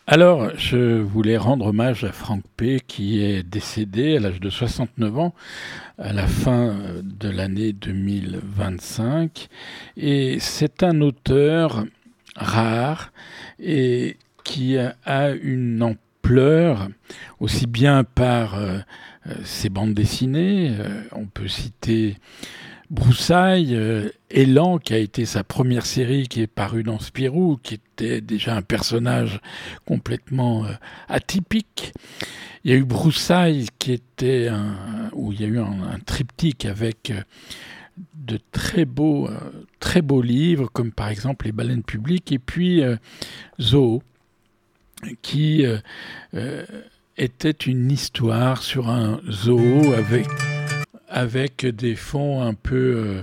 Alors, je voulais rendre hommage à Frank P., qui est décédé à l'âge de 69 ans, à la fin de l'année 2025. Et c'est un auteur rare et qui a une ampleur, aussi bien par ses bandes dessinées. On peut citer Broussailles, Élan, qui a été sa première série, qui est parue dans Spirou, qui était déjà un personnage complètement atypique. Il y a eu Broussailles, qui était où il y a eu un triptyque avec de très beaux livres, comme par exemple Les Baleines publiques, et puis Zoo, qui était une histoire sur un zoo avec des fonds un peu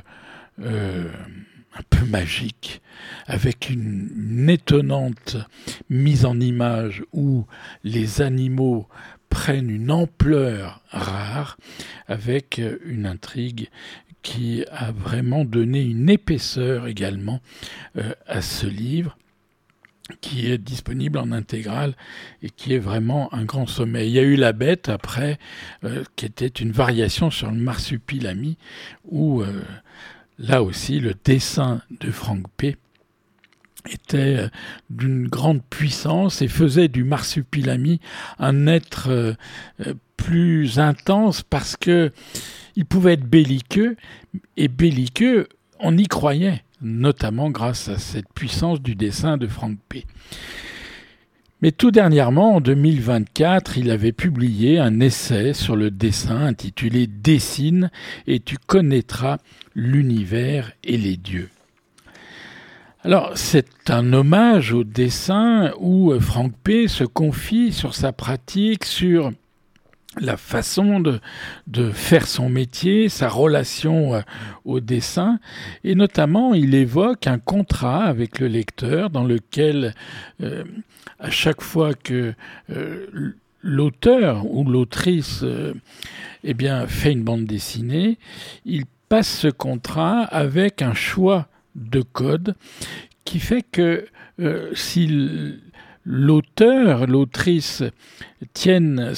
magiques, avec une étonnante mise en image où les animaux prennent une ampleur rare, avec une intrigue qui a vraiment donné une épaisseur également à ce livre, qui est disponible en intégrale et qui est vraiment un grand sommet. Il y a eu La Bête après, qui était une variation sur le marsupilami, où là aussi le dessin de Frank P. était d'une grande puissance et faisait du marsupilami un être plus intense, parce que il pouvait être belliqueux, et belliqueux, on y croyait, notamment grâce à cette puissance du dessin de Frank P. Mais tout dernièrement, en 2024, il avait publié un essai sur le dessin intitulé « Dessine et tu connaîtras l'univers et les dieux ». Alors, c'est un hommage au dessin où Frank P. se confie sur sa pratique, sur la façon de faire son métier, sa relation au dessin, et notamment il évoque un contrat avec le lecteur dans lequel à chaque fois que l'auteur ou l'autrice fait une bande dessinée, il passe ce contrat avec un choix de code qui fait que si l'auteur, l'autrice tiennent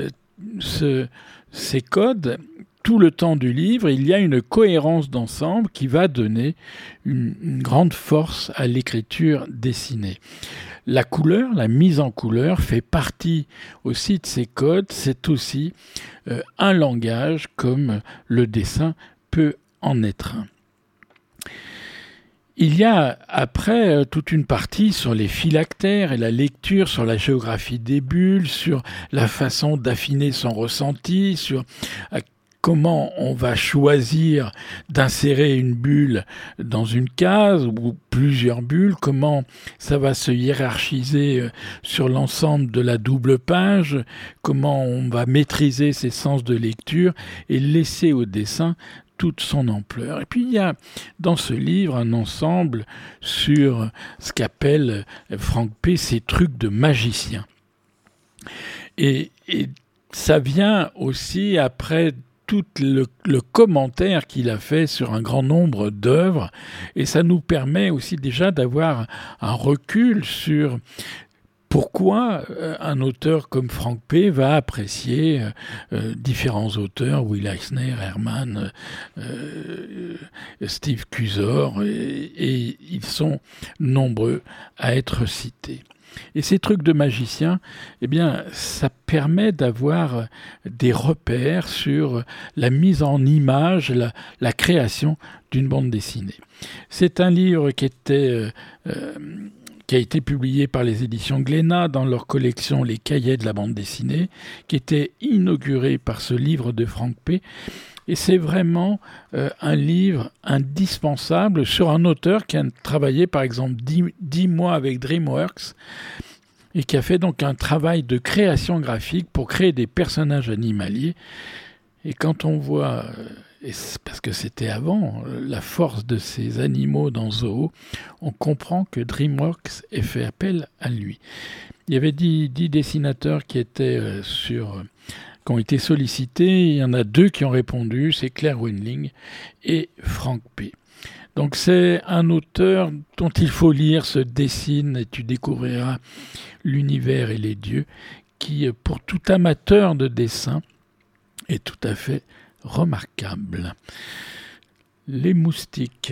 ces codes, tout le temps du livre, il y a une cohérence d'ensemble qui va donner une grande force à l'écriture dessinée. La couleur, la mise en couleur fait partie aussi de ces codes. C'est aussi un langage comme le dessin peut en être un. Il y a après toute une partie sur les phylactères et la lecture, sur la géographie des bulles, sur la façon d'affiner son ressenti, sur comment on va choisir d'insérer une bulle dans une case ou plusieurs bulles, comment ça va se hiérarchiser sur l'ensemble de la double page, comment on va maîtriser ses sens de lecture et laisser au dessin toute son ampleur. Et puis il y a dans ce livre un ensemble sur ce qu'appelle Frank P. ces trucs de magicien. Et ça vient aussi après tout le commentaire qu'il a fait sur un grand nombre d'œuvres, et ça nous permet aussi déjà d'avoir un recul sur pourquoi un auteur comme Frank P. va apprécier différents auteurs, Will Eisner, Herman, Steve Cusor, et ils sont nombreux à être cités. Et ces trucs de magicien, ça permet d'avoir des repères sur la mise en image, la création d'une bande dessinée. C'est un livre qui a été publié par les éditions Glénat dans leur collection Les Cahiers de la bande dessinée, qui était inauguré par ce livre de Frank P. Et c'est vraiment un livre indispensable sur un auteur qui a travaillé par exemple 10 mois avec DreamWorks et qui a fait donc un travail de création graphique pour créer des personnages animaliers. Et quand on voit, et c'est parce que c'était avant, la force de ces animaux dans Zoo, on comprend que DreamWorks ait fait appel à lui. Il y avait 10 dessinateurs qui ont été sollicités. Il y en a 2 qui ont répondu, c'est Claire Wendling et Frank P. Donc c'est un auteur dont il faut lire ce Dessine et tu découvriras l'univers et les dieux, qui, pour tout amateur de dessin, est tout à fait remarquable. Les moustiques.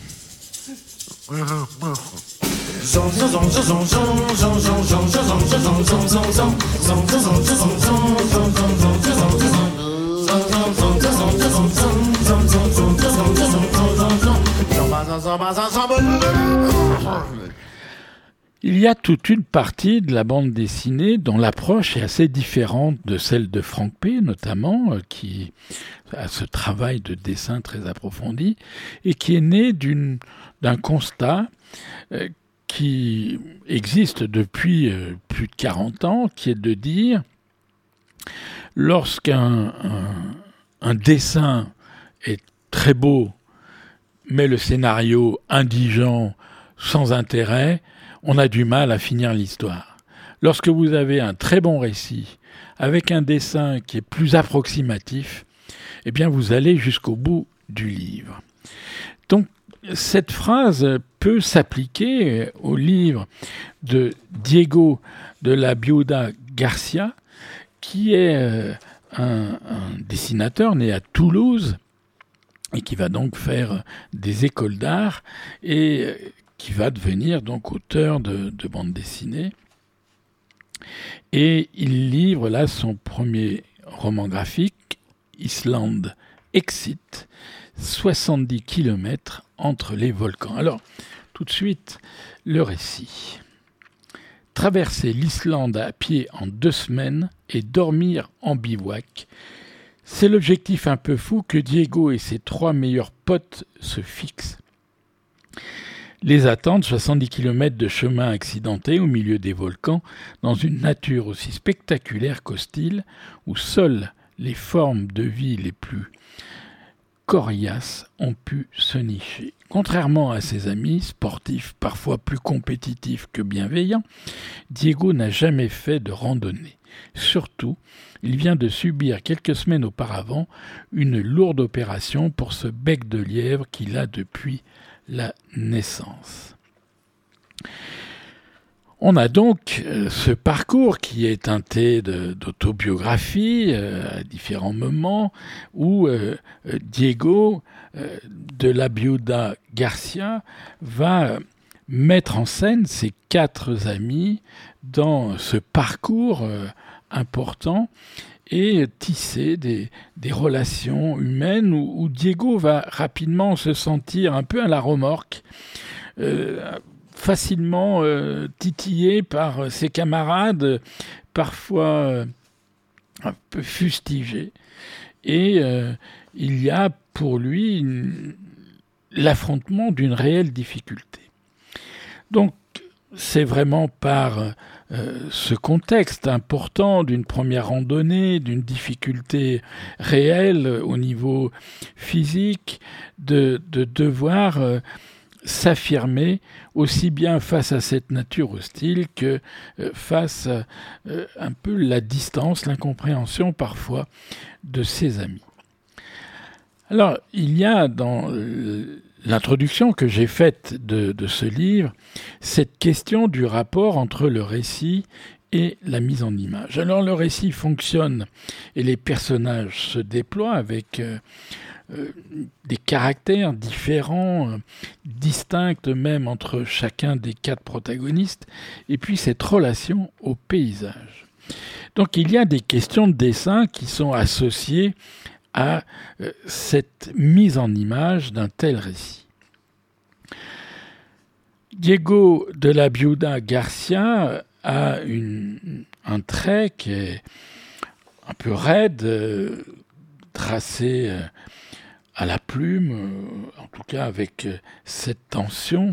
Il y a toute une partie de la bande dessinée dont l'approche est assez différente de celle de Frank P. notamment, qui a ce travail de dessin très approfondi et qui est né d'un constat qui existe depuis plus de 40 ans, qui est de dire lorsqu'un dessin est très beau, mais le scénario indigent, sans intérêt, on a du mal à finir l'histoire. Lorsque vous avez un très bon récit, avec un dessin qui est plus approximatif, eh bien vous allez jusqu'au bout du livre. Donc cette phrase peut s'appliquer au livre de Diego de la Biuda Garcia, qui est un dessinateur né à Toulouse et qui va donc faire des écoles d'art et qui va devenir donc auteur de bande dessinée. Et il livre là son premier roman graphique, Island Exit, 70 km entre les volcans. Alors, tout de suite, le récit. Traverser l'Islande à pied en 2 semaines et dormir en bivouac, c'est l'objectif un peu fou que Diego et ses 3 meilleurs potes se fixent. Les attendent 70 km de chemin accidenté au milieu des volcans, dans une nature aussi spectaculaire qu'hostile, où seules les formes de vie les plus coriaces ont pu se nicher. Contrairement à ses amis, sportifs parfois plus compétitifs que bienveillants, Diego n'a jamais fait de randonnée. Surtout, il vient de subir quelques semaines auparavant une lourde opération pour ce bec de lièvre qu'il a depuis la naissance. On a donc ce parcours qui est teinté d'autobiographie à différents moments où Diego de la Biuda Garcia va mettre en scène ses 4 amis dans ce parcours important et tisser des relations humaines où Diego va rapidement se sentir un peu à la remorque, facilement titillé par ses camarades, parfois un peu fustigés. Et il y a pour lui l'affrontement d'une réelle difficulté. Donc, c'est vraiment par ce contexte important d'une première randonnée, d'une difficulté réelle au niveau physique, de devoir s'affirmer aussi bien face à cette nature hostile que face à un peu la distance, l'incompréhension parfois de ses amis. Alors, il y a dans l'introduction que j'ai faite de ce livre cette question du rapport entre le récit et la mise en image. Alors, le récit fonctionne et les personnages se déploient avec des caractères différents, distincts même entre chacun des 4 protagonistes, et puis cette relation au paysage. Donc il y a des questions de dessin qui sont associées à cette mise en image d'un tel récit. Diego de la Biuda Garcia a un trait qui est un peu raide, tracé à la plume, en tout cas avec cette tension,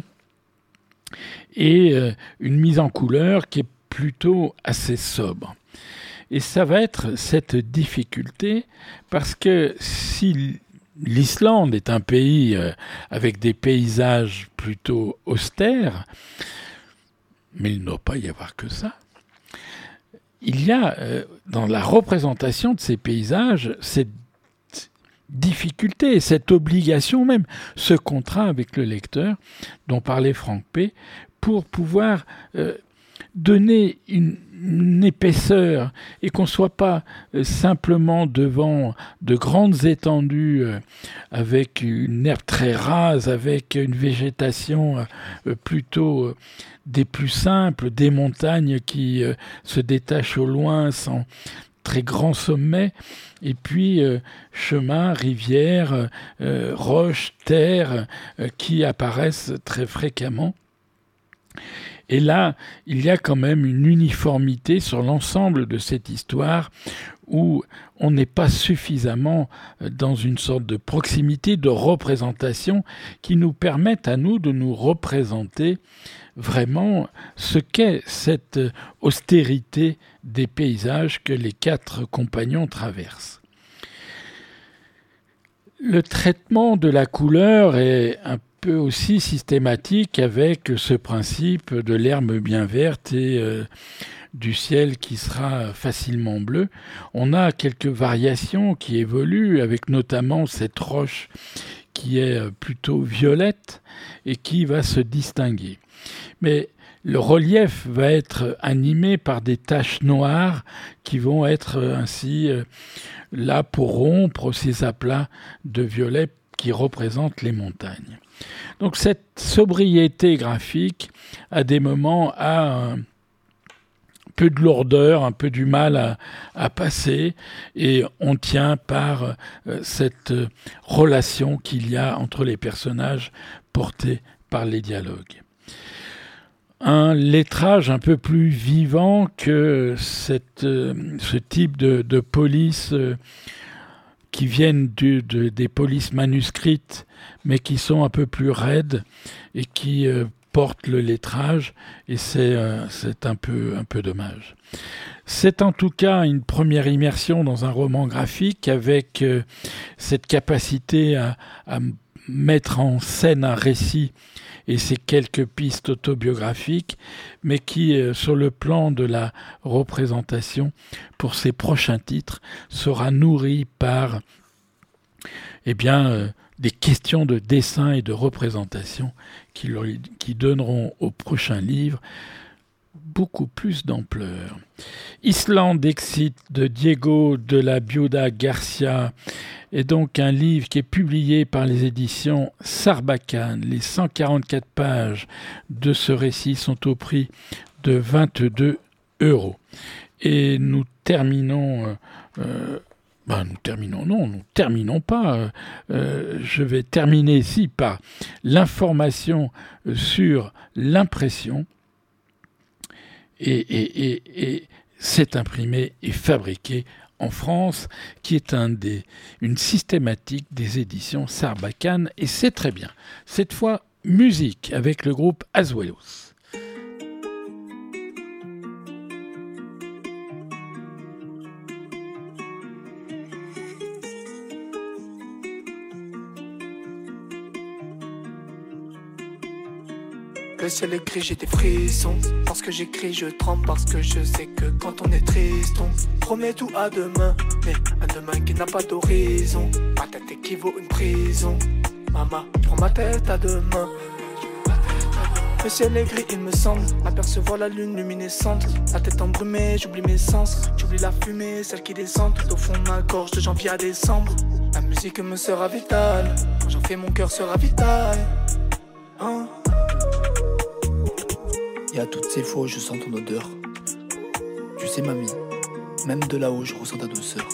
et une mise en couleur qui est plutôt assez sobre. Et ça va être cette difficulté, parce que si l'Islande est un pays avec des paysages plutôt austères, mais il ne doit pas y avoir que ça, il y a dans la représentation de ces paysages cette difficulté, cette obligation même, ce contrat avec le lecteur dont parlait Franck P, pour pouvoir donner une épaisseur et qu'on ne soit pas simplement devant de grandes étendues avec une herbe très rase, avec une végétation plutôt des plus simples, des montagnes qui se détachent au loin sans très grands sommets, et puis chemins, rivières, roches, terres qui apparaissent très fréquemment. Et là, il y a quand même une uniformité sur l'ensemble de cette histoire où on n'est pas suffisamment dans une sorte de proximité, de représentation qui nous permette à nous de nous représenter vraiment ce qu'est cette austérité des paysages que les 4 compagnons traversent. Le traitement de la couleur est un peu aussi systématique avec ce principe de l'herbe bien verte et du ciel qui sera facilement bleu. On a quelques variations qui évoluent avec notamment cette roche qui est plutôt violette et qui va se distinguer. Mais le relief va être animé par des taches noires qui vont être ainsi là pour rompre ces aplats de violet qui représentent les montagnes. Donc cette sobriété graphique, à des moments, a un peu de lourdeur, un peu du mal à passer, et on tient par cette relation qu'il y a entre les personnages portés par les dialogues. Un lettrage un peu plus vivant que ce type de police qui viennent des polices manuscrites, mais qui sont un peu plus raides et qui portent le lettrage, et c'est un peu dommage. C'est en tout cas une première immersion dans un roman graphique avec cette capacité à mettre en scène un récit et ces quelques pistes autobiographiques, mais qui, sur le plan de la représentation, pour ses prochains titres, sera nourri par des questions de dessin et de représentation qui donneront au prochain livre beaucoup plus d'ampleur. Islande Exit de Diego de la Biuda Garcia est donc un livre qui est publié par les éditions Sarbacane. Les 144 pages de ce récit sont au prix de 22 €. Et nous terminons... nous terminons pas. Je vais terminer ici par l'information sur l'impression. Et c'est imprimé et fabriqué en France, qui est une systématique des éditions Sarbacane, et c'est très bien. Cette fois, musique avec le groupe Azuelos. Le ciel est gris, j'ai des frissons. Parce que j'écris, je tremble. Parce que je sais que quand on est triste, on promet tout à demain. Mais un demain qui n'a pas d'horizon. Ma tête équivaut une prison. Maman, prends ma tête à demain. Le ciel est gris, il me semble. Apercevoir la lune luminescente. La tête embrumée, j'oublie mes sens. J'oublie la fumée, celle qui descend tout au fond de ma gorge de janvier à décembre. La musique me sera vitale. Quand j'en fais, mon cœur sera vital. Hein? Et à toutes ces fois où je sens ton odeur. Tu sais mamie, même de là-haut je ressens ta douceur.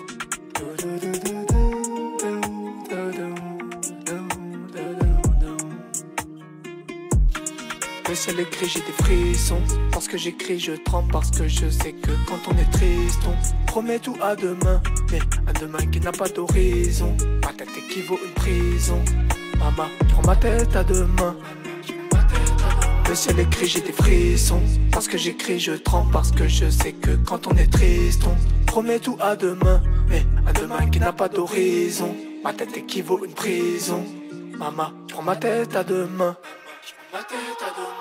Le ciel est gris, j'ai des frissons. Parce que j'écris, je tremble. Parce que je sais que quand on est triste, on promet tout à demain. Mais un demain qui n'a pas d'horizon. Ma tête équivaut une prison. Maman, prends ma tête à demain. Le ciel est gris, j'ai des frissons. Parce que j'écris, je tremble. Parce que je sais que quand on est triste, on promet tout à demain. Mais un demain qui n'a pas d'horizon. Ma tête équivaut une prison. Maman, prends ma tête à demain. Ma tête à demain.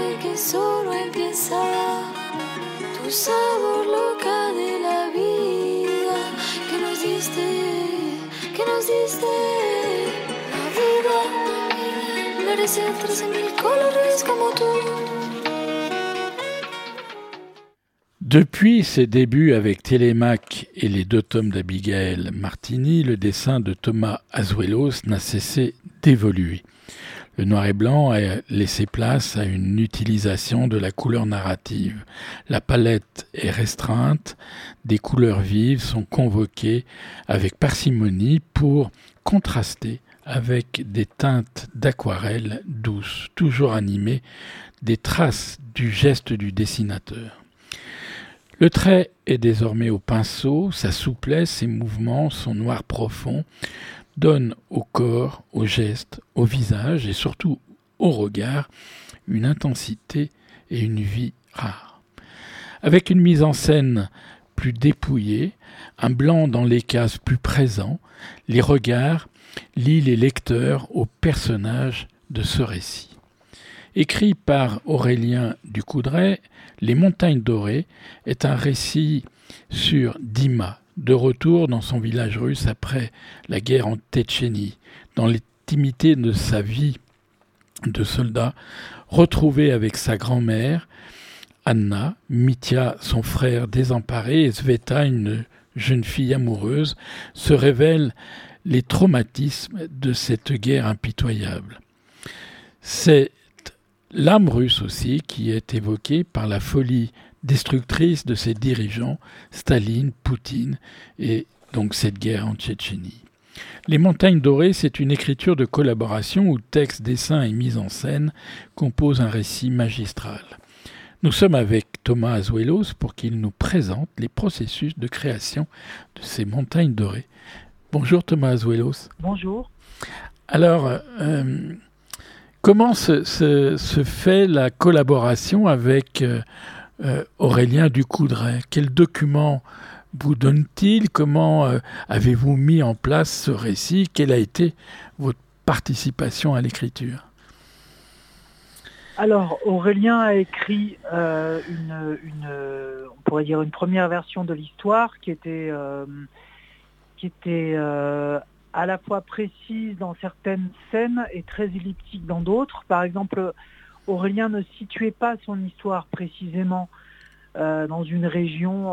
que solo empieza tu sabor loca de la vida que nos diste la vida. Merece 13,000 colores como tú. Depuis ses débuts avec Télémaque et les 2 tomes d'Abigail Martini, le dessin de Thomas Azuelos n'a cessé d'évoluer. Le noir et blanc a laissé place à une utilisation de la couleur narrative. La palette est restreinte, des couleurs vives sont convoquées avec parcimonie pour contraster avec des teintes d'aquarelle douces, toujours animées, des traces du geste du dessinateur. Le trait est désormais au pinceau, sa souplesse, ses mouvements, son noir profond, donne au corps, au geste, au visage et surtout au regard une intensité et une vie rares. Avec une mise en scène plus dépouillée, un blanc dans les cases plus présent, les regards lient les lecteurs aux personnages de ce récit. Écrit par Aurélien Ducoudray, Les Montagnes Dorées est un récit sur Dima, de retour dans son village russe après la guerre en Tchétchénie, dans l'intimité de sa vie de soldat, retrouvé avec sa grand-mère, Anna, Mitya, son frère désemparé, et Sveta, une jeune fille amoureuse, se révèlent les traumatismes de cette guerre impitoyable. C'est l'âme russe aussi qui est évoquée par la folie destructrice de ses dirigeants, Staline, Poutine, et donc cette guerre en Tchétchénie. Les Montagnes Dorées, c'est une écriture de collaboration où texte, dessin et mise en scène composent un récit magistral. Nous sommes avec Thomas Azuelos pour qu'il nous présente les processus de création de ces Montagnes Dorées. Bonjour Thomas Azuelos. Bonjour. Alors, comment se fait la collaboration avec Aurélien Ducoudray? Quel document vous donne-t-il? Comment avez-vous mis en place ce récit? Quelle a été votre participation à l'écriture? Alors, Aurélien a écrit on pourrait dire une première version de l'histoire qui était à la fois précise dans certaines scènes et très elliptique dans d'autres. Par exemple, Aurélien ne situait pas son histoire précisément dans une région.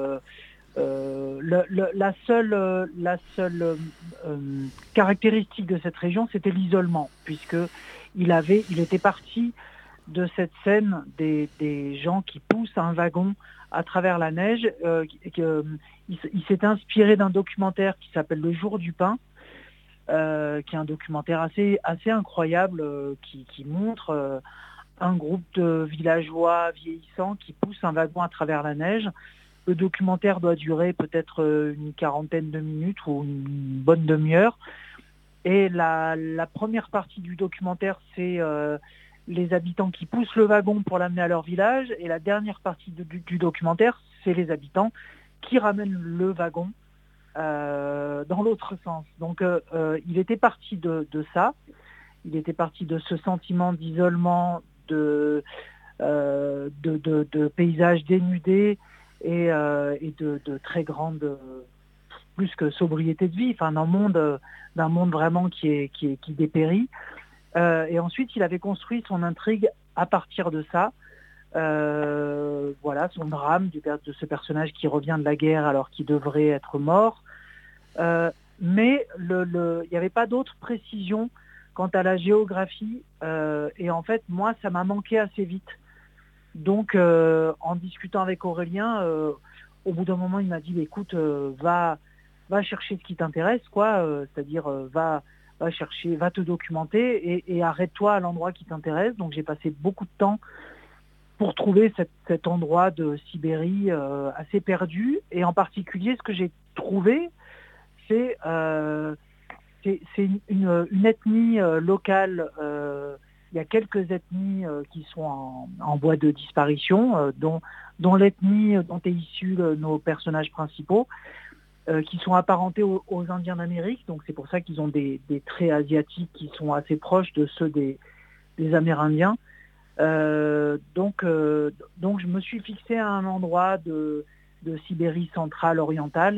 La seule caractéristique de cette région, c'était l'isolement, puisque il était parti de cette scène des gens qui poussent un wagon à travers la neige. Il s'est inspiré d'un documentaire qui s'appelle Le Jour du Pain, qui est un documentaire assez incroyable qui montre un groupe de villageois vieillissants qui poussent un wagon à travers la neige. Le documentaire doit durer peut-être une quarantaine de minutes ou une bonne demi-heure. Et la première partie du documentaire, c'est les habitants qui poussent le wagon pour l'amener à leur village. Et la dernière partie du documentaire, c'est les habitants qui ramènent le wagon dans l'autre sens. Donc il était parti de ça. Il était parti de ce sentiment d'isolement, de paysages dénudés et de très grande, plus que sobriété de vie, enfin d'un monde vraiment qui dépérit. Et ensuite, il avait construit son intrigue à partir de ça. Voilà, son drame de ce personnage qui revient de la guerre alors qu'il devrait être mort. Mais il n'y avait pas d'autres précisions quant à la géographie. Et en fait, moi, ça m'a manqué assez vite. Donc, en discutant avec Aurélien, au bout d'un moment, il m'a dit, écoute, va chercher ce qui t'intéresse, quoi. C'est-à-dire, va chercher, va te documenter et arrête-toi à l'endroit qui t'intéresse. Donc, j'ai passé beaucoup de temps pour trouver cet endroit de Sibérie assez perdu. Et en particulier, ce que j'ai trouvé, c'est une ethnie locale. Il y a quelques ethnies qui sont en voie de disparition, dont l'ethnie dont est issu nos personnages principaux, qui sont apparentés aux Indiens d'Amérique. Donc c'est pour ça qu'ils ont des traits asiatiques qui sont assez proches de ceux des Amérindiens. Donc je me suis fixé à un endroit de Sibérie centrale orientale.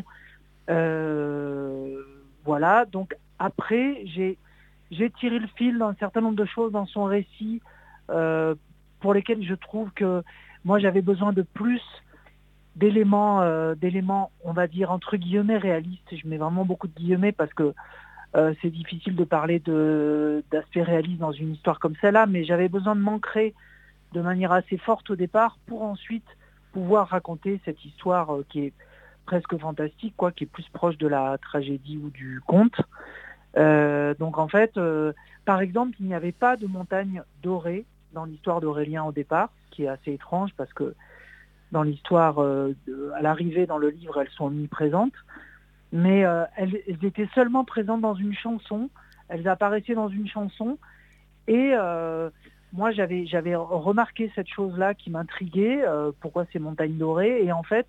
Voilà, donc après j'ai tiré le fil d'un certain nombre de choses dans son récit pour lesquelles je trouve que moi j'avais besoin de plus d'éléments, on va dire entre guillemets réalistes. Je mets vraiment beaucoup de guillemets parce que c'est difficile de parler d'aspect réaliste dans une histoire comme celle-là, mais j'avais besoin de m'ancrer de manière assez forte au départ pour ensuite pouvoir raconter cette histoire qui est presque fantastique, quoi, qui est plus proche de la tragédie ou du conte. Donc en fait, par exemple, il n'y avait pas de montagne dorée dans l'histoire d'Aurélien au départ, ce qui est assez étrange parce que dans l'histoire, à l'arrivée dans le livre, elles sont omniprésentes. Mais elles étaient seulement présentes dans une chanson, elles apparaissaient dans une chanson, et moi j'avais remarqué cette chose-là qui m'intriguait, pourquoi ces montagnes dorées, et en fait,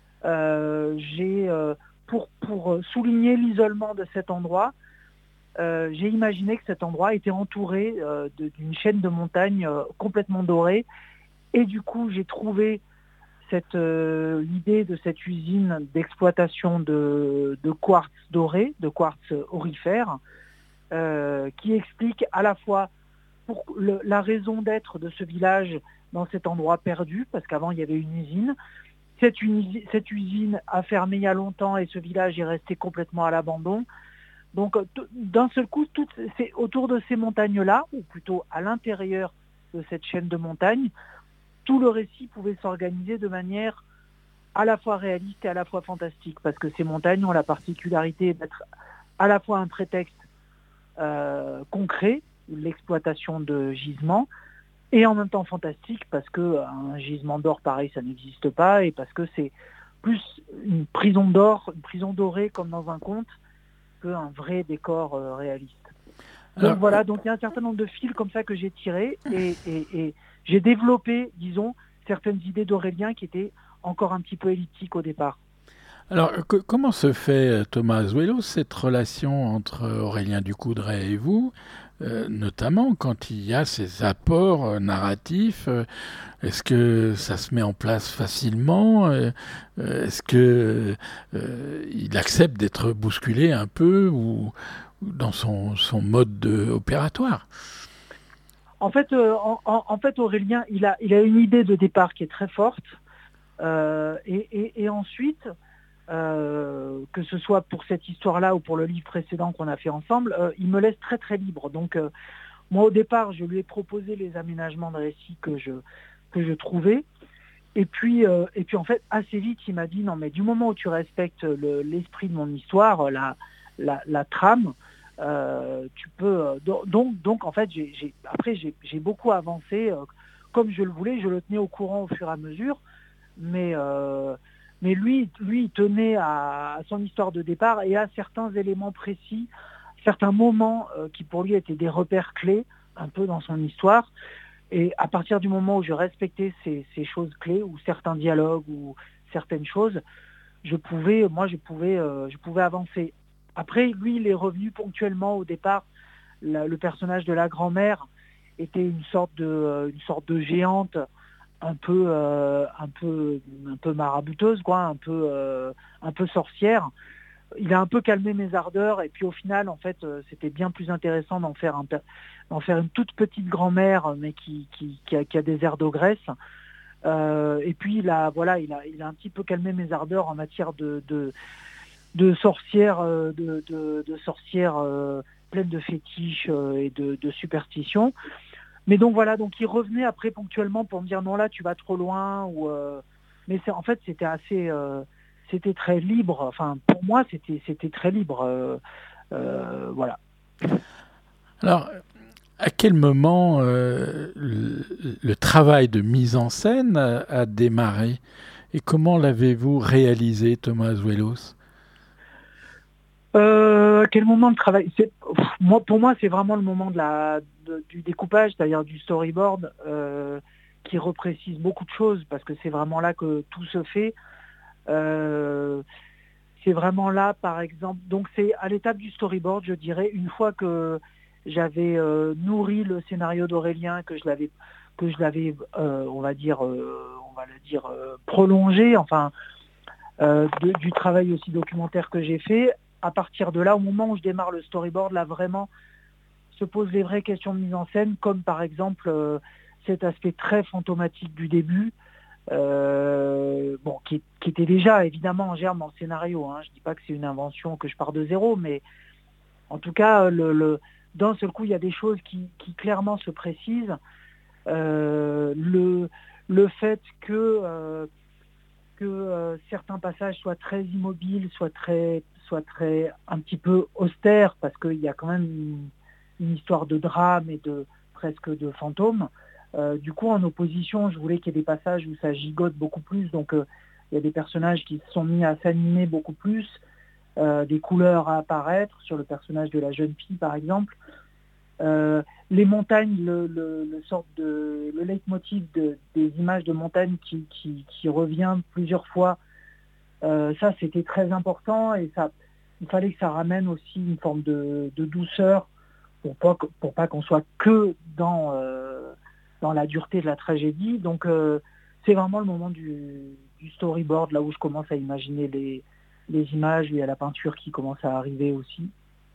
pour souligner l'isolement de cet endroit, j'ai imaginé que cet endroit était entouré d'une chaîne de montagnes complètement dorées, et du coup j'ai trouvé l'idée de cette usine d'exploitation de quartz doré, de quartz aurifère, qui explique à la fois la raison d'être de ce village dans cet endroit perdu, parce qu'avant il y avait une usine. Cette usine a fermé il y a longtemps et ce village est resté complètement à l'abandon. Donc d'un seul coup, c'est autour de ces montagnes-là, ou plutôt à l'intérieur de cette chaîne de montagnes, tout le récit pouvait s'organiser de manière à la fois réaliste et à la fois fantastique, parce que ces montagnes ont la particularité d'être à la fois un prétexte concret, l'exploitation de gisements, et en même temps fantastique, parce qu'un gisement d'or pareil, ça n'existe pas, et parce que c'est plus une prison d'or, une prison dorée comme dans un conte, qu'un vrai décor réaliste. Donc voilà, donc il y a un certain nombre de fils comme ça que j'ai tirés, et j'ai développé, disons, certaines idées d'Aurélien qui étaient encore un petit peu elliptiques au départ. Alors, comment se fait, Thomas Azuelos, cette relation entre Aurélien Ducoudray et vous, notamment quand il y a ces apports narratifs? Est-ce que ça se met en place facilement? Est-ce que il accepte d'être bousculé un peu ou dans son mode opératoire? En fait, Aurélien, il a une idée de départ qui est très forte, et ensuite, que ce soit pour cette histoire-là ou pour le livre précédent qu'on a fait ensemble, il me laisse très très libre. Donc, moi au départ, je lui ai proposé les aménagements de récit que je trouvais, et puis en fait, assez vite, il m'a dit non, mais du moment où tu respectes l'esprit de mon histoire, la trame. Tu peux donc en fait j'ai beaucoup avancé comme je le voulais, je le tenais au courant au fur et à mesure, mais lui il tenait à son histoire de départ et à certains éléments précis, certains moments qui pour lui étaient des repères clés un peu dans son histoire, et à partir du moment où je respectais ces choses clés ou certains dialogues ou certaines choses, je pouvais avancer. Après, lui, il est revenu ponctuellement au départ. Le personnage de la grand-mère était une sorte de géante, un peu marabouteuse, quoi, un peu sorcière. Il a un peu calmé mes ardeurs, et puis au final, en fait, c'était bien plus intéressant d'en faire une toute petite grand-mère, mais qui a des airs d'ogresse. Et puis il a un petit peu calmé mes ardeurs en matière de sorcières, de sorcières pleines de fétiches et de superstitions. Mais donc voilà, donc il revenait après ponctuellement pour me dire non, là tu vas trop loin, mais en fait c'était assez c'était très libre, enfin pour moi c'était très libre, voilà. Alors, à quel moment le travail de mise en scène a démarré et comment l'avez-vous réalisé, Thomas Azuelos? Quel moment de travail? Pour moi, c'est vraiment le moment du découpage, c'est-à-dire du storyboard, qui reprécise beaucoup de choses, parce que c'est vraiment là que tout se fait. C'est vraiment là, par exemple. Donc, c'est à l'étape du storyboard, je dirais, une fois que j'avais nourri le scénario d'Aurélien, que je l'avais que je l'avais, prolongé, du travail aussi documentaire que j'ai fait. À partir de là, au moment où je démarre le storyboard, là vraiment se posent les vraies questions de mise en scène, comme par exemple cet aspect très fantomatique du début, qui était déjà évidemment en germe dans le scénario. Je dis pas que c'est une invention, que je pars de zéro, mais en tout cas, d'un seul coup, il y a des choses qui clairement se précisent. Le fait que certains passages soient très immobiles, soient très un petit peu austères, parce qu'il y a quand même une histoire de drame et presque de fantôme. Du coup, en opposition, je voulais qu'il y ait des passages où ça gigote beaucoup plus, donc il y a des personnages qui se sont mis à s'animer beaucoup plus, des couleurs à apparaître sur le personnage de la jeune fille, par exemple. Les montagnes, le leitmotiv des images de montagne qui revient plusieurs fois, ça c'était très important, et il fallait que ça ramène aussi une forme de douceur pour pas qu'on soit que dans la dureté de la tragédie. Donc c'est vraiment le moment du storyboard, là où je commence à imaginer les images, et à la peinture qui commence à arriver aussi.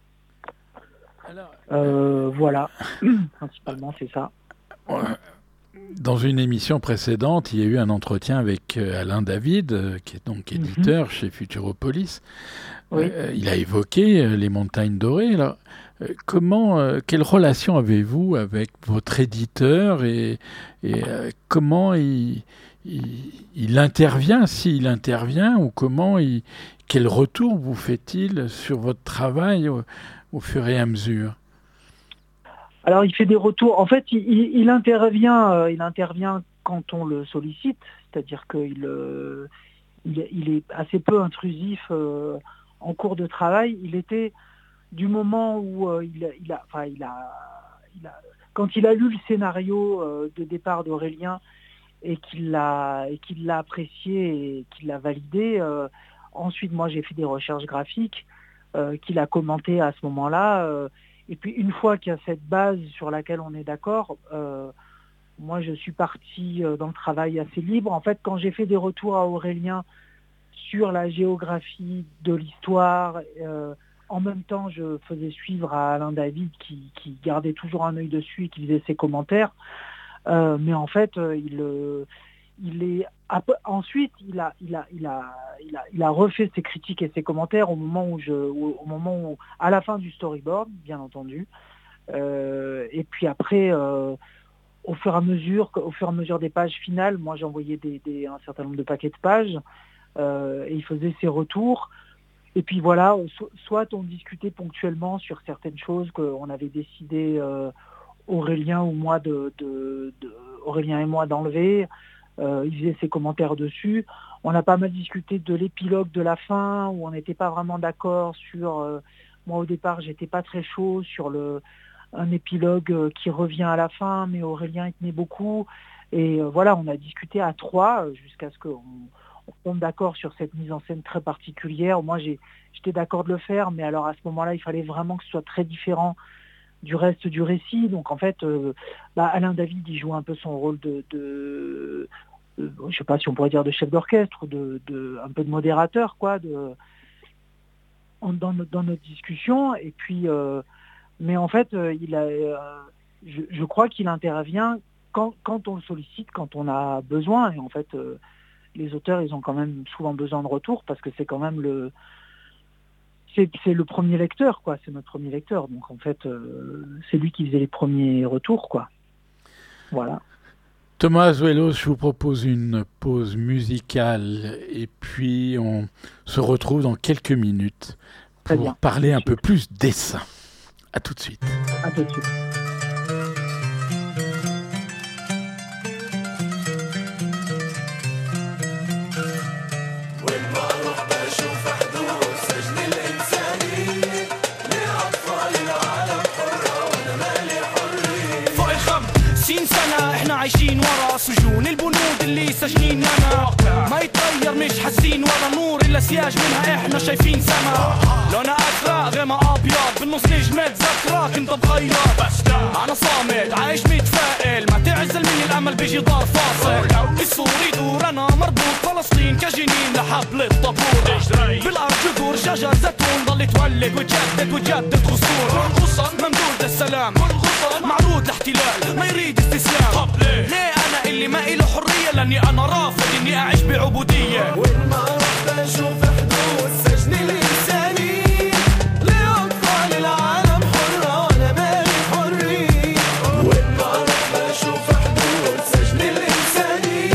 Alors, voilà, principalement c'est ça. Dans une émission précédente, il y a eu un entretien avec Alain David, qui est donc éditeur chez Futuropolis. Oui. Il a évoqué les montagnes dorées. Alors, quelle relation avez-vous avec votre éditeur et comment il intervient, s'il intervient, ou quel retour vous fait-il sur votre travail au fur et à mesure? Alors, il fait des retours. En fait, il intervient quand on le sollicite, c'est-à-dire qu'il est assez peu intrusif en cours de travail. Il était du moment où quand il a lu le scénario de départ d'Aurélien et qu'il l'a apprécié et qu'il l'a validé. Ensuite, moi, j'ai fait des recherches graphiques qu'il a commentées à ce moment-là. Et puis, une fois qu'il y a cette base sur laquelle on est d'accord, moi, je suis partie dans le travail assez libre. En fait, quand j'ai fait des retours à Aurélien sur la géographie de l'histoire, en même temps, je faisais suivre à Alain David qui gardait toujours un œil dessus et qui faisait ses commentaires. Mais en fait, ensuite, il a refait ses critiques et ses commentaires au moment où à la fin du storyboard, bien entendu. Et puis après, au fur et à mesure des pages finales, moi j'envoyais un certain nombre de paquets de pages et il faisait ses retours. Et puis voilà, soit on discutait ponctuellement sur certaines choses qu'on avait décidé, Aurélien ou moi Aurélien et moi d'enlever. Il faisait ses commentaires dessus. On a pas mal discuté de l'épilogue de la fin, où on n'était pas vraiment d'accord sur... moi au départ, j'étais pas très chaud sur un épilogue qui revient à la fin, mais Aurélien y tenait beaucoup. Et voilà, on a discuté à trois jusqu'à ce qu'on tombe d'accord sur cette mise en scène très particulière. Moi, j'étais d'accord de le faire, mais alors à ce moment-là, il fallait vraiment que ce soit très différent du reste du récit. Donc en fait, Alain David, il joue un peu son rôle de je sais pas si on pourrait dire de chef d'orchestre, ou un peu de modérateur, quoi, dans notre discussion. Et puis, mais en fait, je crois qu'il intervient quand on le sollicite, quand on a besoin. Et en fait, les auteurs, ils ont quand même souvent besoin de retour, parce que c'est quand même c'est le premier lecteur, quoi. C'est notre premier lecteur. Donc en fait, c'est lui qui faisait les premiers retours, quoi. Voilà. Thomas Azuelos, je vous propose une pause musicale et puis on se retrouve dans quelques minutes pour parler un peu plus dessin. À tout de suite. À tout de suite. احنا عايشين ورا سجون البنود اللي ساجنين يانا ما يتغير مش حاسين ورا نور الا سياج منها احنا شايفين سما لونها ازرق غيمة ابيض بالنص نجمة ذكرى كنت بغير انا صامت عايش متفائل ما تعزل مني الامل الامل بجدار فاصل السوري دور انا مربوط فلسطين كجنين لحبل الطابور بالارض جذور شجر زيتون ضل تولد وتجدد غصون ممدود للسلام معروض لاحتلال ما يريد استسلام ليه انا اللي ما إله حريه لاني انا رافض اني اعيش بعبوديه وين ما رحت اشوف حدود سجن الانساني لاطفال العالم حره وانا مالي حريه وين ما رحت اشوف حدود سجن الانساني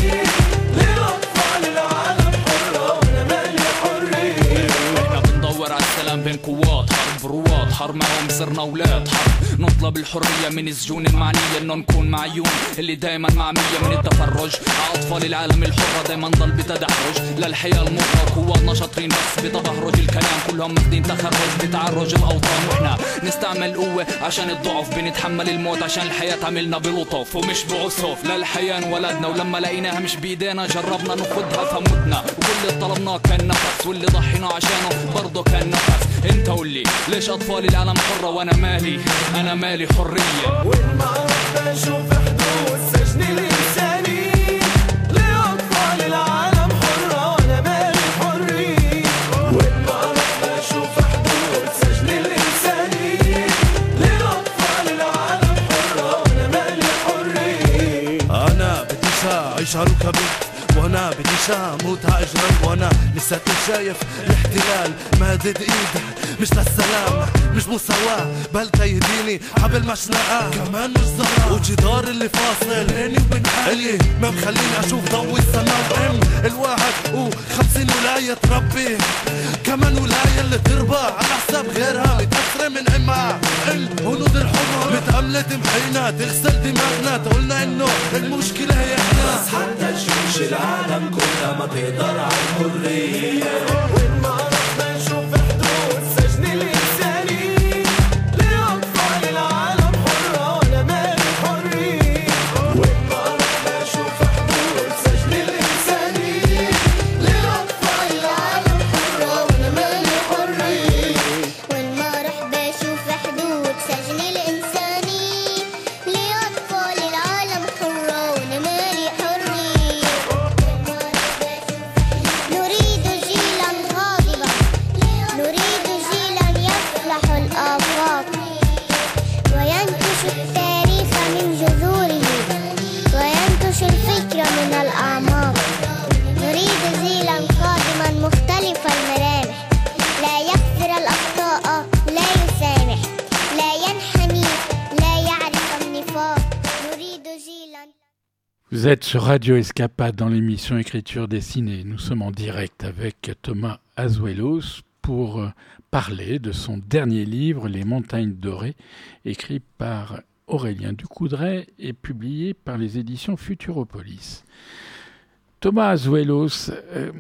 لاطفال العالم حره وانا مالي حريه احنا بندور على السلام بين قوات حرب رواد حرب معهم صرنا اولاد حرب نطلب الحرية من السجون المعنية انه نكون معيون اللي دايما معمية من التفرج اطفال العالم الحرة دايما ضل بتدحرج للحياة المرة قواتنا شاطرين بس بتدهرج الكلام كلهم ماخدين تخرج بتعرج الاوطان واحنا نستعمل قوة عشان الضعف بنتحمل الموت عشان الحياة تعملنا بلطف ومش بعسف للحياة انولدنا ولما لقيناها مش بايدينا جربنا ناخدها فمتنا وكل اللي طلبناه كان نفس واللي ضحينا عشانه برضه كان نفس انت قولي ليش اطفال العالم حرة وانا مالي حرية وين ما رحت اشوف حدود سجن الانساني لاطفال العالم حرة وانا مالي حرية وين ما رحت اشوف حدود سجن الانساني لاطفال العالم حرة وانا مالي حرية انا بدي اعيش عالكبير وانا بدي اموت هاجرا وانا لسه شايف الاحتلال مادد ايده مش للسلام مش مساواة بل تيهديني حبل مشنقة كمان مش زرع وجدار اللي فاصل بيني وبين حالي ما مخليني اشوف ضوء السماء الواحد و50 ولاية تربي كمان ولاية اللي تربى على حساب غيرها متأثرة من عمها الهنود الحرة متأملة تمحينا تغسل دماغنا تقولنا انه المشكلة هي احنا بس حتى تشوش العالم كلها ما تقدر على الحرية وين ما رحت اشوف حدود سجن الانساني لاطفال العالم حرة وانا مالي حرية وين ما رحت اشوف حدود سجن الانساني لاطفال العالم حرة وانا مالي حرية وين ما رحت بشوف حدود سجن الانساني لاطفال العالم حرة وانا مالي حرية نريد جيلا غاضبا نريد جيلا يصلح الآفاق وينتش التاريخ من جذوره وينتش الفكر من الأعماق نريد جيلا قادما مختلف الملامح لا يغفر الأخطاء لا يسامح لا ينحني لا يعرف النفاق نريد جيلا. Vous êtes sur Radio Escapade dans l'émission Écriture dessinée. Nous sommes en direct avec Thomas Azuelos pour parler de son dernier livre, Les Montagnes Dorées, écrit par Aurélien Ducoudray et publié par les éditions Futuropolis. Thomas Azuelos,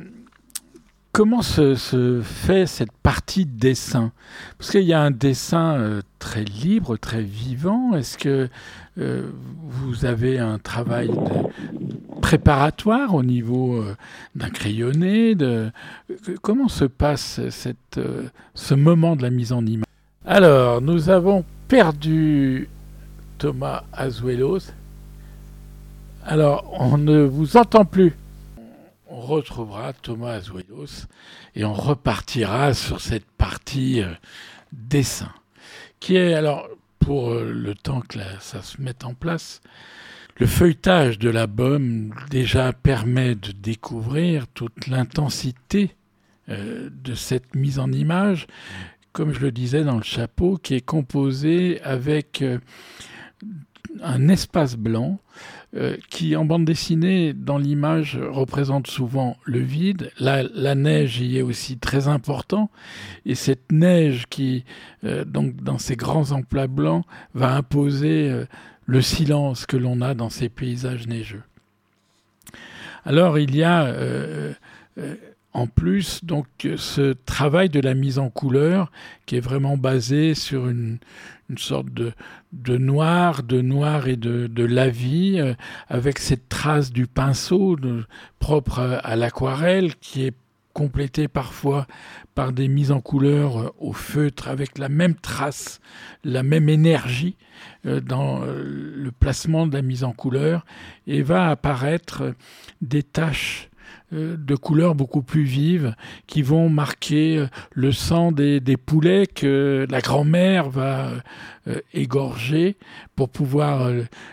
comment se fait cette partie de dessin ? Parce qu'il y a un dessin très libre, très vivant. Est-ce que vous avez un travail préparatoire au niveau d'un crayonné comment se passe ce moment de la mise en image ? Alors, nous avons perdu Thomas Azuelos. Alors, on ne vous entend plus. On retrouvera Thomas Azuelos et on repartira sur cette partie dessin, qui est, alors, pour le temps que ça se mette en place, le feuilletage de l'album déjà permet de découvrir toute l'intensité de cette mise en image, comme je le disais dans le chapeau, qui est composé avec un espace blanc qui, en bande dessinée, dans l'image, représente souvent le vide. La neige y est aussi très important. Et cette neige qui, donc, dans ces grands emplats blancs, va imposer le silence que l'on a dans ces paysages neigeux. Alors, il y a en plus donc ce travail de la mise en couleur qui est vraiment basé sur une sorte de noir et de lavis, avec cette trace du pinceau propre à l'aquarelle qui est complétées parfois par des mises en couleur au feutre avec la même trace, la même énergie dans le placement de la mise en couleur, et va apparaître des taches de couleurs beaucoup plus vives qui vont marquer le sang des poulets que la grand-mère va égorger pour pouvoir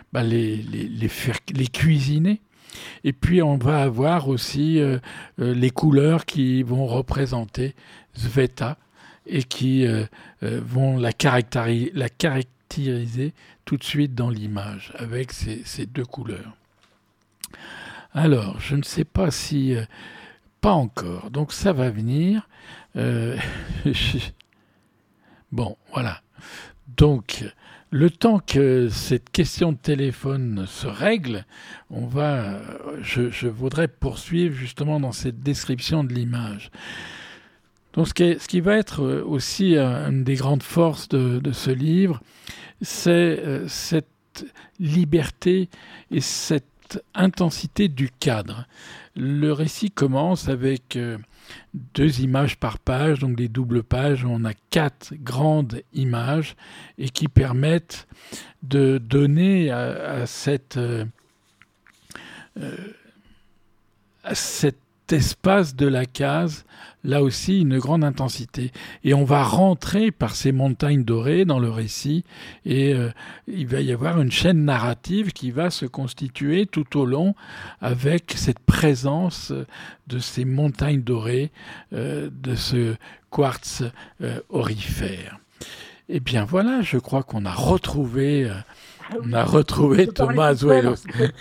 les cuisiner. Et puis on va avoir aussi les couleurs qui vont représenter Sveta et qui vont la caractériser tout de suite dans l'image avec ces deux couleurs. Alors, je ne sais pas si... pas encore, donc ça va venir. Bon, voilà. Donc, le temps que cette question de téléphone se règle, je voudrais poursuivre justement dans cette description de l'image. Donc, ce qui va être aussi une des grandes forces de ce livre, c'est cette liberté et cette intensité du cadre. Le récit commence avec 2 images par page, donc des doubles pages où on a 4 grandes images et qui permettent de donner à cet espace de la case, là aussi, une grande intensité. Et on va rentrer par ces montagnes dorées dans le récit et il va y avoir une chaîne narrative qui va se constituer tout au long avec cette présence de ces montagnes dorées, de ce quartz aurifère. Eh bien voilà, je crois qu'on a retrouvé... Thomas Azuelos.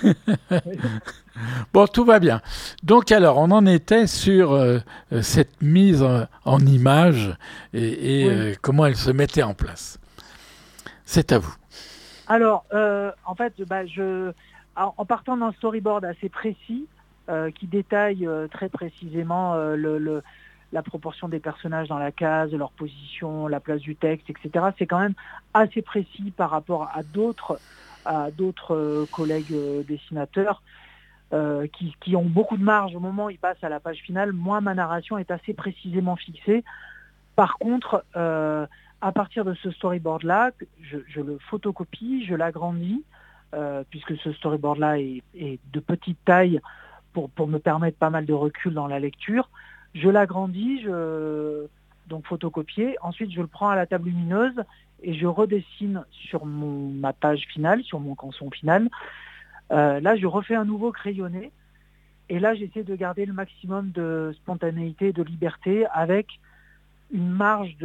Bon, tout va bien. Donc alors, on en était sur cette mise en image et oui. Comment elle se mettait en place. C'est à vous. Alors, en fait, en partant d'un storyboard assez précis, qui détaille très précisément la proportion des personnages dans la case, leur position, la place du texte, etc. C'est quand même assez précis par rapport à d'autres collègues dessinateurs qui ont beaucoup de marge au moment où ils passent à la page finale. Moi, ma narration est assez précisément fixée. Par contre, à partir de ce storyboard-là, je le photocopie, je l'agrandis, puisque ce storyboard-là est de petite taille pour me permettre pas mal de recul dans la lecture. Je l'agrandis, donc photocopié. Ensuite, je le prends à la table lumineuse et je redessine sur ma page finale, sur mon canson final. Là, je refais un nouveau crayonné. Et là, j'essaie de garder le maximum de spontanéité et de liberté avec une marge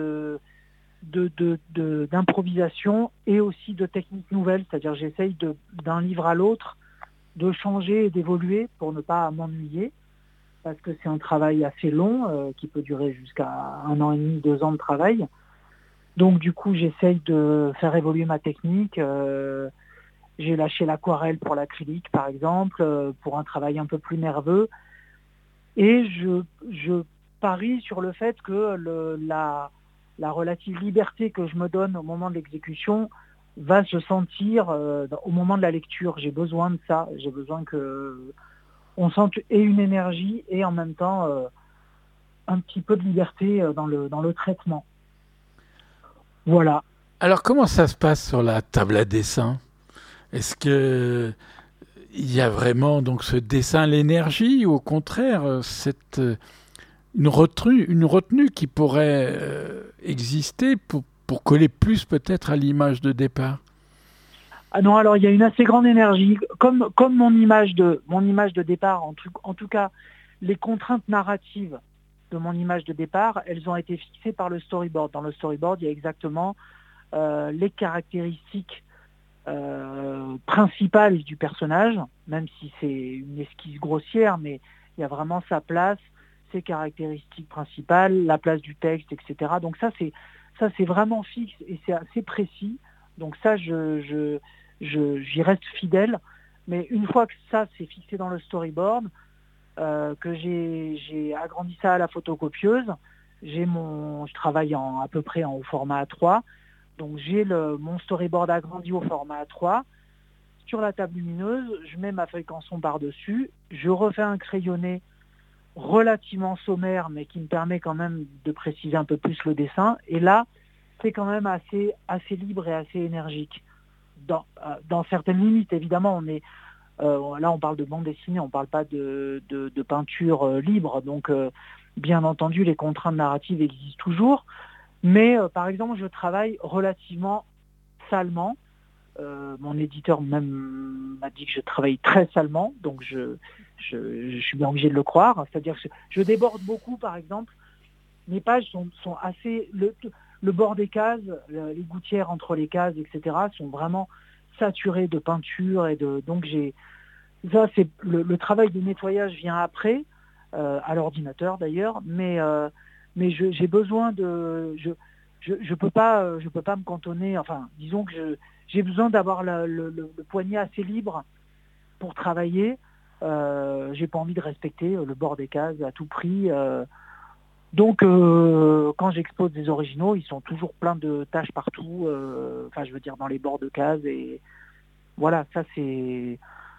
d'improvisation et aussi de techniques nouvelles. C'est-à-dire, j'essaye d'un livre à l'autre de changer et d'évoluer pour ne pas m'ennuyer. Parce que c'est un travail assez long, qui peut durer jusqu'à 1 an et demi, 2 ans de travail. Donc du coup, j'essaye de faire évoluer ma technique. J'ai lâché l'aquarelle pour l'acrylique, par exemple, pour un travail un peu plus nerveux. Et je parie sur le fait que la relative liberté que je me donne au moment de l'exécution va se sentir au moment de la lecture. J'ai besoin de ça. J'ai besoin on sent et une énergie et en même temps un petit peu de liberté dans le traitement. Voilà. Alors comment ça se passe sur la table à dessin ? Est-ce que il y a vraiment donc ce dessin, l'énergie, ou au contraire une retenue qui pourrait exister pour coller plus peut-être à l'image de départ ? Ah non, alors il y a une assez grande énergie, comme mon image de départ, en tout cas les contraintes narratives de mon image de départ, elles ont été fixées par le storyboard. Dans le storyboard, il y a exactement les caractéristiques principales du personnage, même si c'est une esquisse grossière, mais il y a vraiment sa place, ses caractéristiques principales, la place du texte, etc. Donc ça c'est vraiment fixe et c'est assez précis. Donc ça, j'y reste fidèle, mais une fois que ça c'est fixé dans le storyboard, que j'ai agrandi ça à la photocopieuse, je travaille à peu près au format A3, donc j'ai mon storyboard agrandi au format A3. Sur la table lumineuse, je mets ma feuille canson par-dessus, je refais un crayonné relativement sommaire, mais qui me permet quand même de préciser un peu plus le dessin. Et là, c'est quand même assez libre et assez énergique. Dans certaines limites, évidemment, là on parle de bande dessinée, on ne parle pas de peinture libre, donc bien entendu les contraintes narratives existent toujours, mais par exemple je travaille relativement salement. Mon éditeur même m'a dit que je travaille très salement, donc je suis bien obligé de le croire, c'est-à-dire que je déborde beaucoup. Par exemple, mes pages sont assez... Le bord des cases, les gouttières entre les cases, etc., sont vraiment saturées de peinture. Donc ça, c'est le travail de nettoyage vient après, à l'ordinateur d'ailleurs, mais j'ai besoin de... Je peux pas me cantonner, enfin, disons que j'ai besoin d'avoir le poignet assez libre pour travailler. J'ai pas envie de respecter le bord des cases à tout prix. Donc, quand j'expose des originaux, ils sont toujours pleins de taches partout. Enfin, je veux dire, dans les bords de cases. Et voilà, ça c'est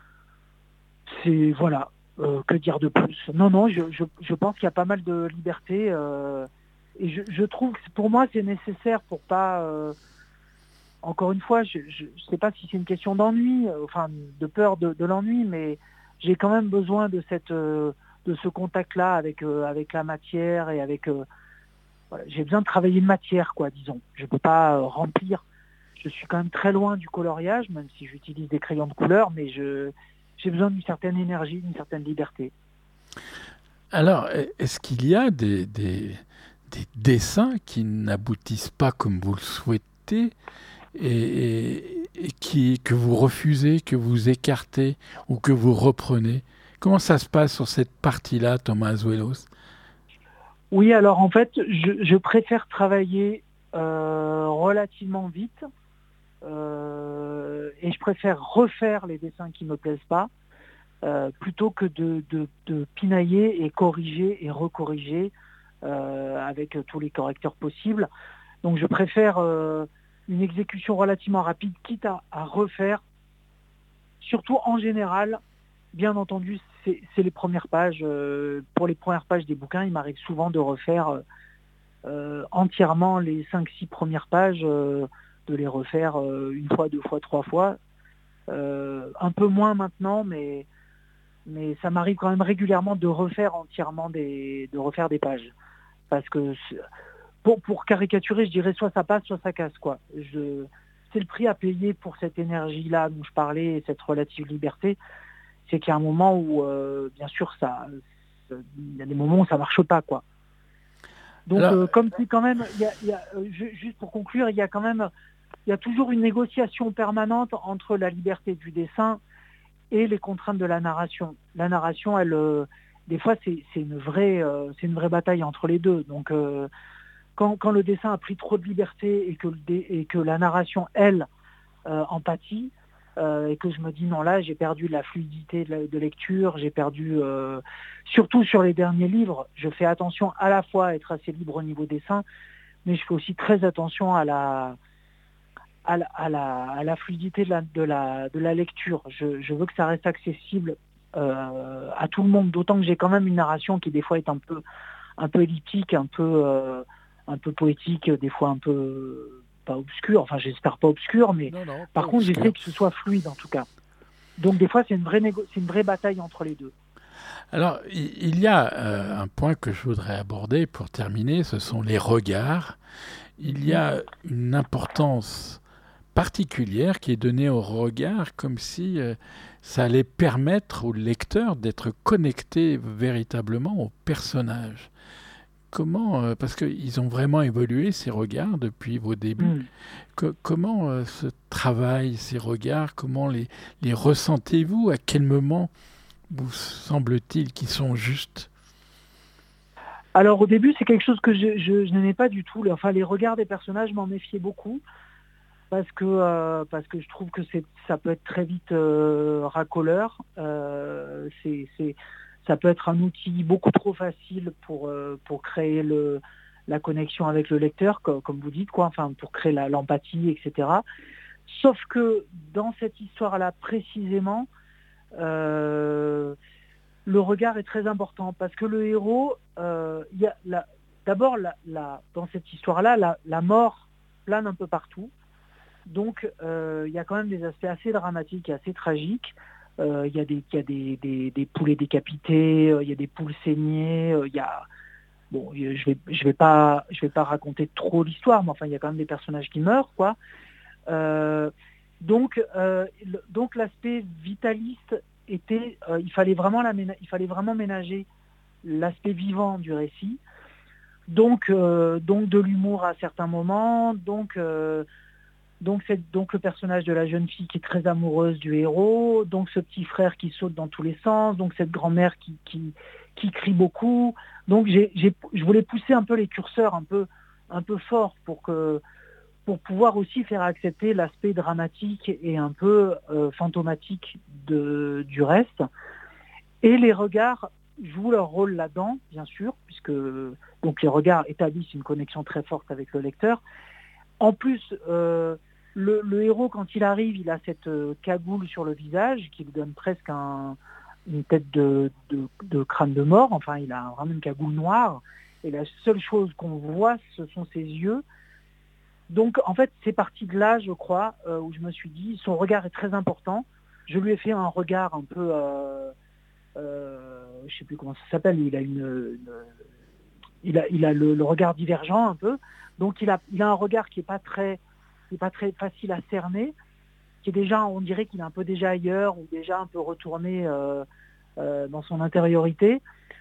voilà. Que dire de plus ? Non, je pense qu'il y a pas mal de liberté. Et je trouve que pour moi, c'est nécessaire pour pas... encore une fois, je sais pas si c'est une question d'ennui, enfin de peur de l'ennui, mais j'ai quand même besoin de ce contact-là avec la matière et avec... voilà, j'ai besoin de travailler une matière, quoi, disons. Je peux pas remplir. Je suis quand même très loin du coloriage, même si j'utilise des crayons de couleur, mais j'ai besoin d'une certaine énergie, d'une certaine liberté. Alors, est-ce qu'il y a des dessins qui n'aboutissent pas comme vous le souhaitez et que vous refusez, que vous écartez ou que vous reprenez? Comment ça se passe sur cette partie-là, Thomas Azuelos? Oui, alors en fait, je préfère travailler relativement vite et je préfère refaire les dessins qui ne me plaisent pas plutôt que de pinailler et corriger et recorriger avec tous les correcteurs possibles. Donc je préfère une exécution relativement rapide, quitte à refaire. Surtout en général, bien entendu, c'est les premières pages. Pour les premières pages des bouquins, il m'arrive souvent de refaire entièrement les 5-6 premières pages, de les refaire une fois, 2 fois, 3 fois. Un peu moins maintenant, mais ça m'arrive quand même régulièrement de refaire entièrement des pages. Parce que pour caricaturer, je dirais soit ça passe, soit ça casse, quoi. C'est le prix à payer pour cette énergie-là dont je parlais et cette relative liberté. C'est qu'il y a un moment où, bien sûr, il y a des moments où ça marche pas, quoi. Donc, alors, comme si quand même, juste pour conclure, il y a toujours une négociation permanente entre la liberté du dessin et les contraintes de la narration. La narration, elle, des fois, c'est une vraie bataille entre les deux. Donc, quand le dessin a pris trop de liberté et que la narration, elle, en pâtit, et que je me dis non, là j'ai perdu la fluidité de lecture, j'ai perdu surtout sur les derniers livres, je fais attention à la fois à être assez libre au niveau dessin, mais je fais aussi très attention à la fluidité de la lecture. Je veux que ça reste accessible à tout le monde, d'autant que j'ai quand même une narration qui des fois est un peu elliptique, un peu poétique, des fois un peu pas obscur, enfin j'espère pas obscur, mais non, par contre j'essaie que ce soit fluide en tout cas. Donc des fois c'est une vraie bataille entre les deux. Alors il y a un point que je voudrais aborder pour terminer, ce sont les regards. Il y a une importance particulière qui est donnée au regard, comme si ça allait permettre au lecteur d'être connecté véritablement au personnage. Comment, parce qu'ils ont vraiment évolué, ces regards, depuis vos débuts. Comment se travaillent ces regards? Comment les ressentez-vous? À quel moment vous semble-t-il qu'ils sont justes? Alors au début, c'est quelque chose que je n'aimais pas du tout. Enfin, les regards des personnages, m'en méfiais beaucoup. Parce que je trouve que ça peut être très vite racoleur. Ça peut être un outil beaucoup trop facile pour créer la connexion avec le lecteur, comme vous dites, quoi. Enfin, pour créer l'empathie, etc. Sauf que dans cette histoire-là précisément, le regard est très important parce que le héros, d'abord dans cette histoire-là, la mort plane un peu partout. Donc il y a quand même des aspects assez dramatiques et assez tragiques. Il y a des poulets décapités, il y a des poules saignées, bon, je vais pas raconter trop l'histoire, mais enfin il y a quand même des personnages qui meurent, quoi. Donc l'aspect vitaliste était, il fallait vraiment ménager l'aspect vivant du récit. Donc de l'humour à certains moments, donc le personnage de la jeune fille qui est très amoureuse du héros, donc ce petit frère qui saute dans tous les sens, donc cette grand-mère qui crie beaucoup. Donc je voulais pousser un peu les curseurs un peu fort pour pouvoir aussi faire accepter l'aspect dramatique et un peu fantomatique du reste. Et les regards jouent leur rôle là-dedans, bien sûr, puisque donc les regards établissent une connexion très forte avec le lecteur. En plus, le héros, quand il arrive, il a cette cagoule sur le visage qui lui donne presque une tête de crâne de mort. Enfin, il a vraiment une cagoule noire. Et la seule chose qu'on voit, ce sont ses yeux. Donc, en fait, c'est parti de là, je crois, où je me suis dit, son regard est très important. Je lui ai fait un regard un peu... je sais plus comment ça s'appelle. Il a le regard divergent un peu. Donc, il a un regard qui est pas très facile à cerner, qui est déjà, on dirait qu'il est un peu déjà ailleurs ou déjà un peu retourné dans son intériorité.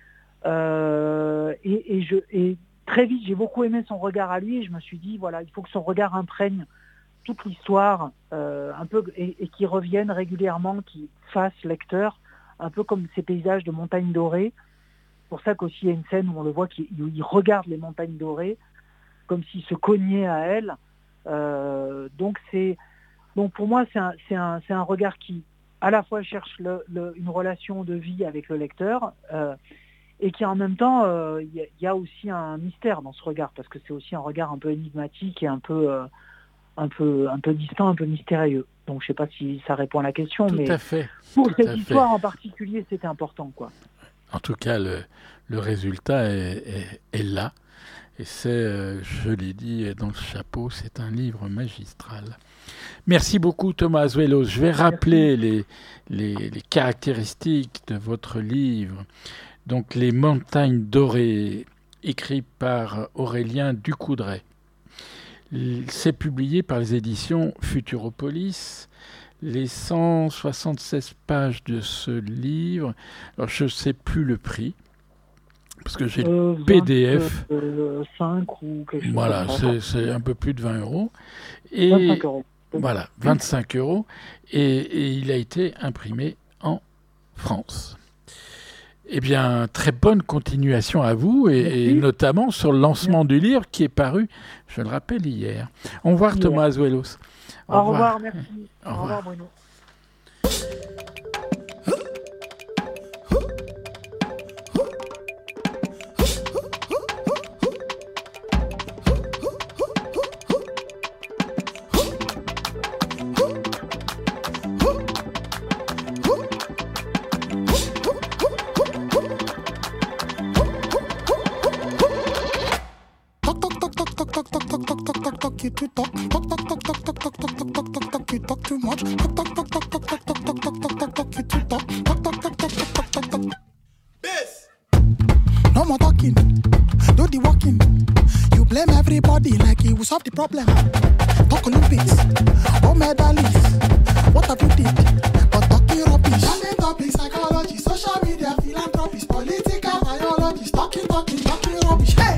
Et très vite, j'ai beaucoup aimé son regard à lui et je me suis dit, voilà, il faut que son regard imprègne toute l'histoire un peu et qu'il revienne régulièrement, qu'il fasse lecteur, un peu comme ces paysages de montagnes dorées. C'est pour ça qu'aussi il y a une scène où on le voit qu'il regarde les montagnes dorées comme s'il se cognait à elles. Donc pour moi c'est un regard qui à la fois cherche une relation de vie avec le lecteur et qui en même temps il y a aussi un mystère dans ce regard parce que c'est aussi un regard un peu énigmatique et un peu distant, un peu mystérieux. Donc je sais pas si ça répond à la question, mais pour cette histoire en particulier c'était important, quoi. En tout cas le résultat est là. Et c'est, je l'ai dit dans le chapeau, c'est un livre magistral. Merci beaucoup Thomas Azuelos. Je vais rappeler les caractéristiques de votre livre. Donc Les Montagnes Dorées, écrit par Aurélien Ducoudray. C'est publié par les éditions Futuropolis. Les 176 pages de ce livre, alors je ne sais plus le prix, parce que j'ai le PDF. 5 ou quelque chose. Voilà, c'est un peu plus de 20 €. Et 25 €. Voilà, 25 €. Et il a été imprimé en France. Eh bien, très bonne continuation à vous, et notamment sur le lancement du livre qui est paru, je le rappelle, hier. Au revoir Thomas Azuelos. Au revoir, merci. Au revoir Bruno. Solve the problem. Talk Olympics, oh medalists. What have you did? But talking rubbish. Talking topics, psychology, social media, philanthropy, political biology. Talking rubbish. Hey.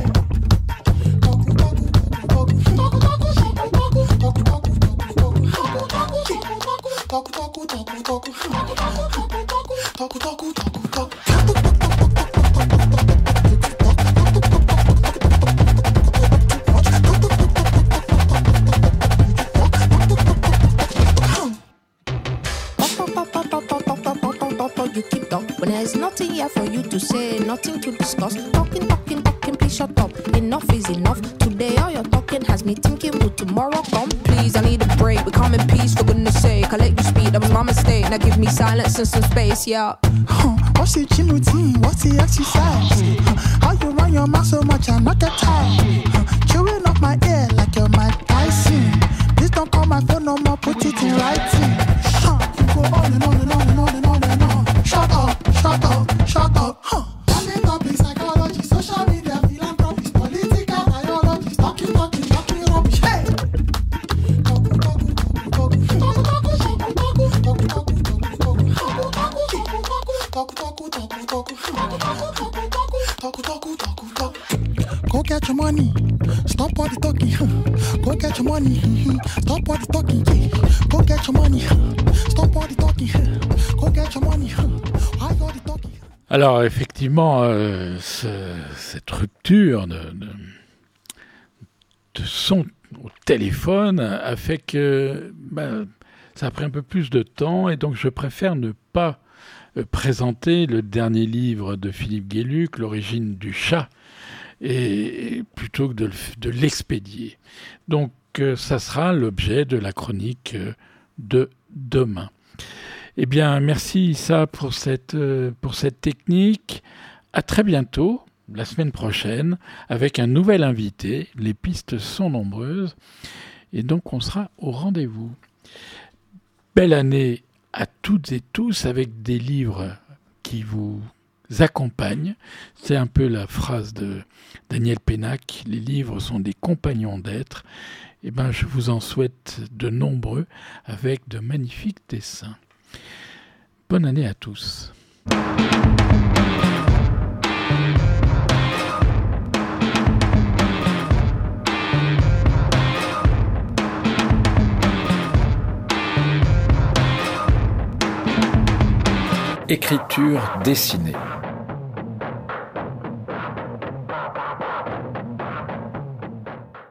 Nothing to discuss. Talking, please shut up. Enough is enough. Today all your talking has me thinking, will tomorrow come? Please, I need a break. We come in peace, for goodness sake. I let you speak, that was my mistake. Now give me silence and some space, yeah. What What's the gym routine? What's the exercise? How you run your mouth so much and not get tired? Chewing off my ear like you're Mike Tyson. Please don't call my phone no more, put it in writing. You go on and on and on and on and on and on. Shut up, shut up, shut up. Topic psychology, social media, philanthropy, political biology, talking rubbish. Hey! Go get your money, stop all the talking. Go get your money, stop all the talking. Go get your money, stop all the talking. Go get your money, why all the talking? Alors effectivement, cette rupture de son au téléphone a fait que ça a pris un peu plus de temps, et donc je préfère ne pas présenter le dernier livre de Philippe Guéluc, L'origine du chat, et plutôt que de l'expédier. Donc ça sera l'objet de la chronique de demain. Eh bien, merci Issa pour cette technique. À très bientôt, la semaine prochaine, avec un nouvel invité. Les pistes sont nombreuses et donc on sera au rendez-vous. Belle année à toutes et tous avec des livres qui vous accompagnent. C'est un peu la phrase de Daniel Pénac. Les livres sont des compagnons d'être. Eh bien, je vous en souhaite de nombreux avec de magnifiques dessins. Bonne année à tous. Écriture dessinée.